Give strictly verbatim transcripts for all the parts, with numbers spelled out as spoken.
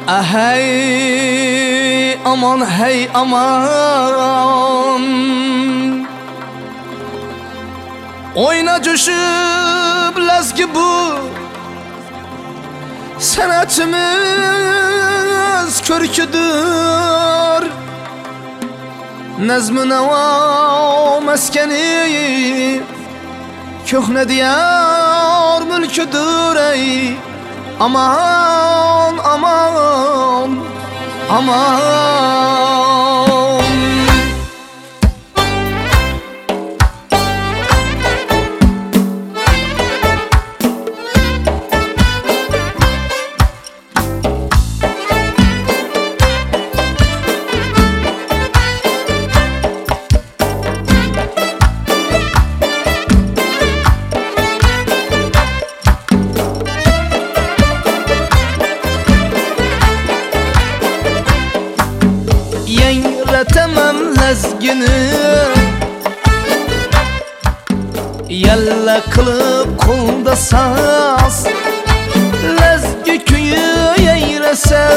Hey aman hey aman, oyna coşup lezgi bu sanatımız körküdür. Nezm-i neva meskeni köhne diyar mülküdür. Ey aman aman aman, yengretemem lezgini yalla kılıp kolda saz. Lezgi köyü yeyrese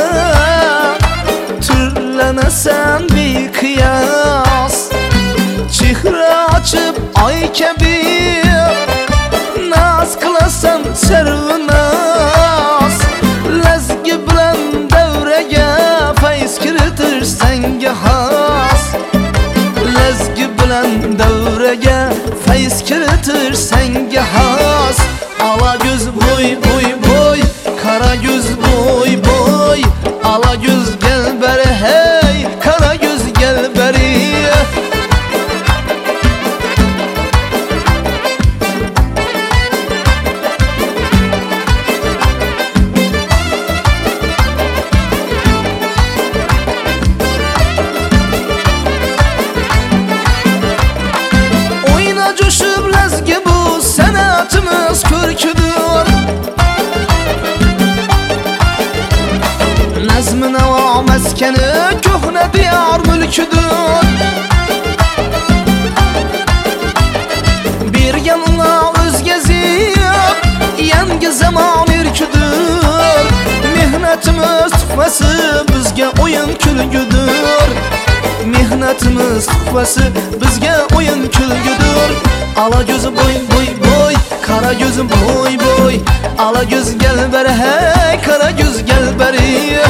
türlenesen bir kıyas. Çihre açıp ay kebir naz kılasan servinaz. Lezgi bilen devrege feyz kiritir senge has. Lezgi bilen devrege feyz kiritir senge has. Ala göz boy boy boy, kara göz boy boy. Ala göz gel beri hey, kara göz gel beri. Coşup lezgi bu sanatımız körküdür. Nezm-i neva meskeni köhne diyar mülküdür. Bir yanına özgezip yangi zaman irküdür. Mihnetimiz tufası bizge oyun külgüdür. Mihnetimiz tufası bizge oyun külgüdür. Ala gözü boy boy boy, kara gözüm boy boy. Ala göz gel beri hey, kara göz gel beri.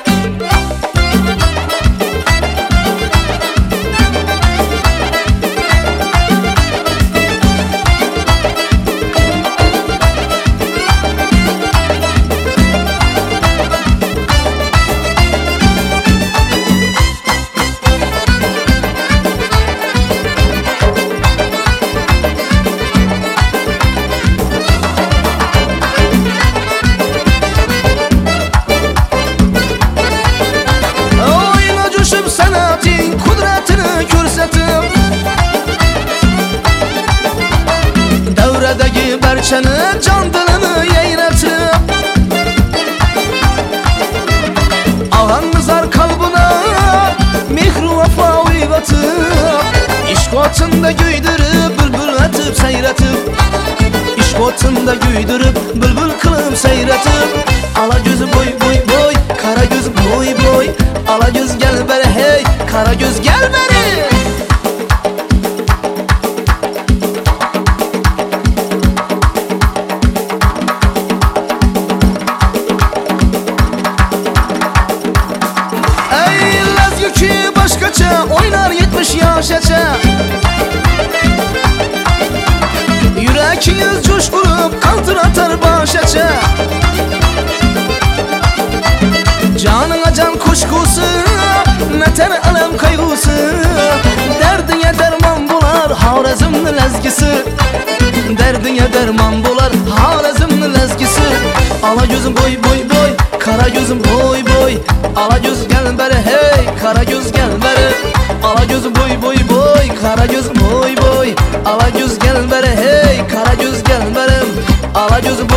Kudretini körsetip devredeki berçeni can dilini yeyretip ağanızar kalbine mihru vefa uygatıp İşk otunda güydürüp bülbül etip seyretip İşk otunda güydürüp bülbül kılıp seyretip Ala gözü boy boy boy, kara göz boy boy. Ala göz gel beri hey, kara göz gel beri. Ey lezgi ki başkaça oynar yetmiş yaşaça. Yüreğiniz coşkurup kaldır atar başaça. Canına can kuşkusu, meter alem kaygısı. Derdine derman bular Harazımlı lezgisi. Derdine derman bular Harazımlı lezgisi. Ala gözüm boy boy boy, kara gözüm boy boy. Ala göz gel beri hey, kara göz gel beri. Ala gözüm boy boy boy, kara gözüm boy boy. Ala göz gel beri hey, kara göz gel beri. Ala gözüm